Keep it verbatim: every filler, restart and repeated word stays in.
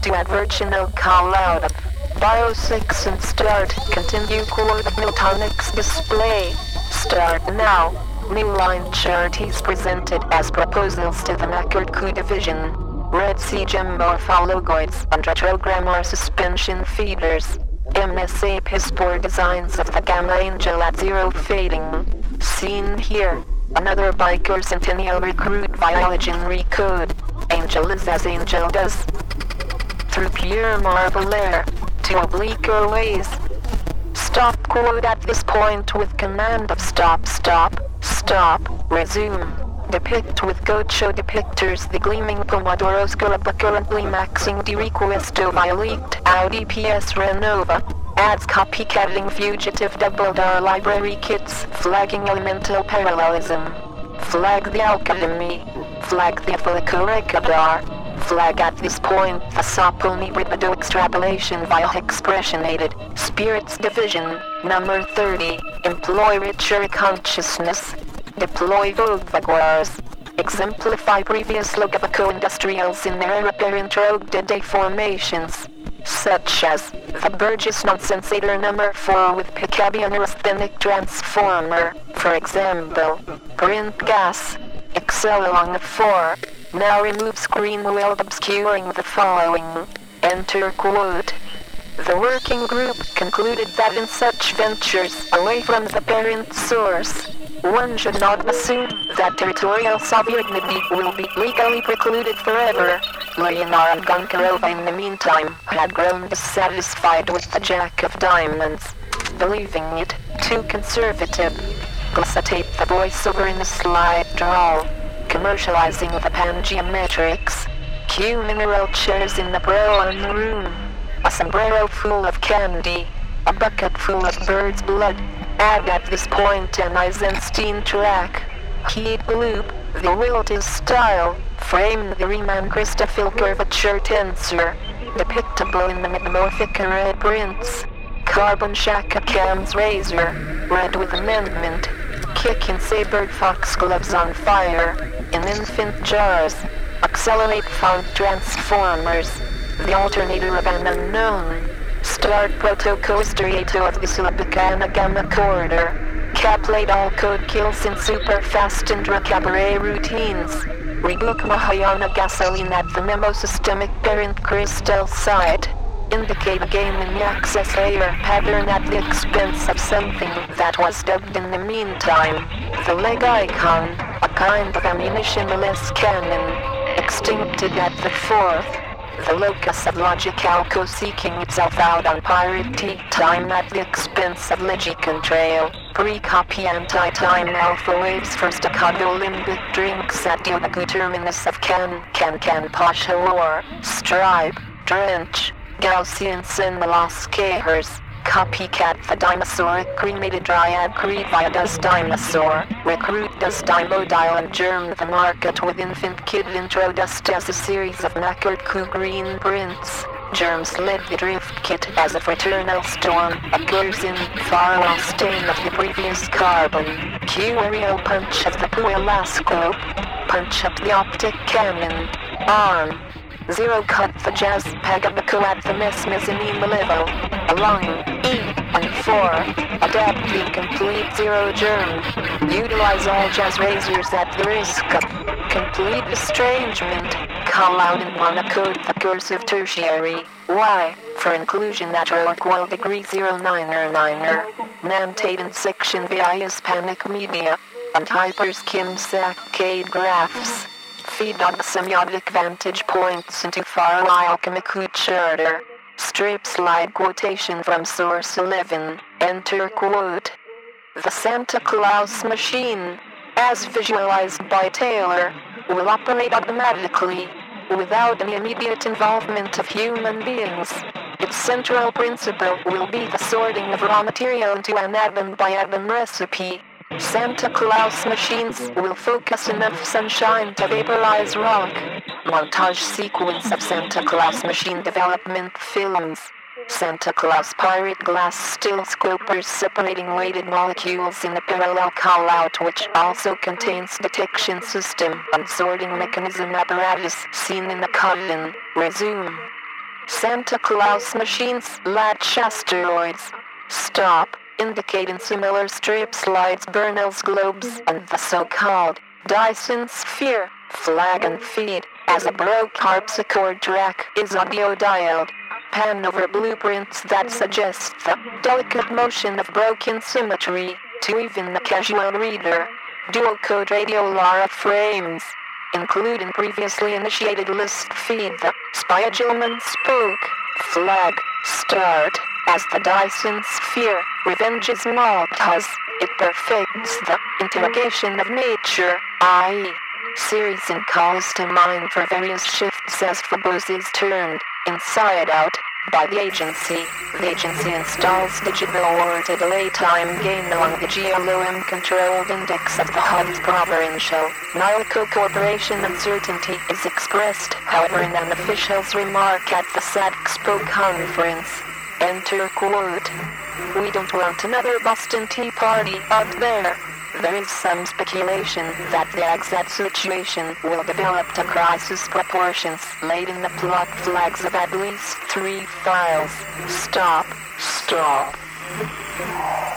to add virginal call out of BIOS six and start. Continue coordinate tonics display. Start now. New line chart is presented as proposals to the MacArCoo division. Red Sea gem morphologoids and retrogrammar suspension feeders. M S A Pispor designs of the Gamma Angel at zero fading. Seen here. Another biker Centennial recruit Viologen recode. Angel is as Angel does. Through pure marble air. To oblique ways. Stop quote at this point with command of stop stop. Stop. Resume. Depict with Gocho depictors the gleaming Pomodoro Scaraba currently maxing the requesto violate Audi P S Renova. Adds copycatting fugitive double dar library kits flagging elemental parallelism. Flag the Alchemy. Flag the Filicorecadar. Flag at this point the Saponi Bribido extrapolation via expressionated spirits division. Number thirty. Employ richer consciousness. Deploy Voguevaguars. Exemplify previous Logabaco industrials in their apparent rogue deformations, such as the Burgess Nonsensator number four with Picabia neurasthenic transformer, for example. Print gas. Excel along the four. Now remove screen while obscuring the following. Enter quote. The working group concluded that in such ventures away from the parent source, one should not assume that territorial sovereignty will be legally precluded forever. Leonora Gonkarova in the meantime had grown dissatisfied with the Jack of Diamonds, believing it too conservative. Glycetate the voiceover in the slide drawl, commercializing the Pangeometrics. Cue mineral chairs in the pro in the room. A sombrero full of candy. A bucket full of bird's blood. Add at this point an Eisenstein track. Heat loop, the will to style. Frame the Riemann Christoffel curvature tensor. Depictable in the metamorphic red prints. Carbon Shaka Cam's razor. Red with amendment. Kicking sabered foxgloves on fire. In infant jars. Accelerate font transformers. The alternator of an unknown. Start proto-coastriato of the Sulabicana Gamma corridor. Caplate all code kills in super fast Indra cabaret routines. Rebook Mahayana gasoline at the memo systemic parent crystal site. Indicate a game in the access layer pattern at the expense of something that was dubbed in the meantime. The leg icon, a kind of ammunition-less cannon, extincted at the fourth. The locus of Logicalco seeking itself out on pirate tea time at the expense of Legicontrail. Pre-copy anti-time alpha waves for staccato limbic drinks at Diodagu terminus of Can, Can Can Pasha War. Stripe, Drench, Gaussian Sin Moloscahers. Copycat the Dinosauric cremated dryad creed via Does Dinosaur. Recruit Does Dimodile and Germ the market with infant kid intro dust as a series of MacArCoo green prints. Germs led the drift kit as a fraternal storm occurs in far stain of the previous carbon. Q aerial punch of the Puelascope. Punch up the optic cannon. Arm. Zero cut the jazz pagabaco at the mess mezzanine level. Along E and four. Adapt the complete zero germ. Utilize all jazz razors at the risk of complete estrangement. Call out in monocode the cursive tertiary. Y for inclusion at Rorqual degree zero niner niner. Nantate in section via Hispanic media. And hyperskim saccade graphs. Feed on the semiotic vantage points into far alchemic charter. Strip slide quotation from source eleven. Enter quote. The Santa Claus machine, as visualized by Taylor, will operate automatically, without any immediate involvement of human beings. Its central principle will be the sorting of raw material into an atom-by-atom recipe. Santa Claus machines will focus enough sunshine to vaporize rock. Montage sequence of Santa Claus machine development films. Santa Claus pirate glass still scopers separating weighted molecules in a parallel call-out which also contains detection system and sorting mechanism apparatus seen in the cotton. Resume. Santa Claus machines latch asteroids. Stop, indicating similar strip slides Bernal's globes and the so-called Dyson sphere. Flag and feed, as a broke harpsichord track is audio-dialed. Pan over blueprints that suggest the delicate motion of broken symmetry to even the casual reader. Dual-code radio Lara frames, including previously initiated list feed the Spiegelman spook. Flag, start, as the Dyson sphere revenges Maltaz. It perfects the interrogation of nature, that is, series and calls to mind for various shifts as Phobos is turned inside out by the agency. The agency installs digital or to delay time gain along the G L O M-controlled index of the Hutt Provincial Nilico Corporation. Uncertainty is expressed, however, in an official's remark at the SATXPO conference. Enter quote. We don't want another Boston Tea Party out there. There is some speculation that the exact situation will develop to crisis proportions laid in the plot flags of at least three files. Stop. Stop.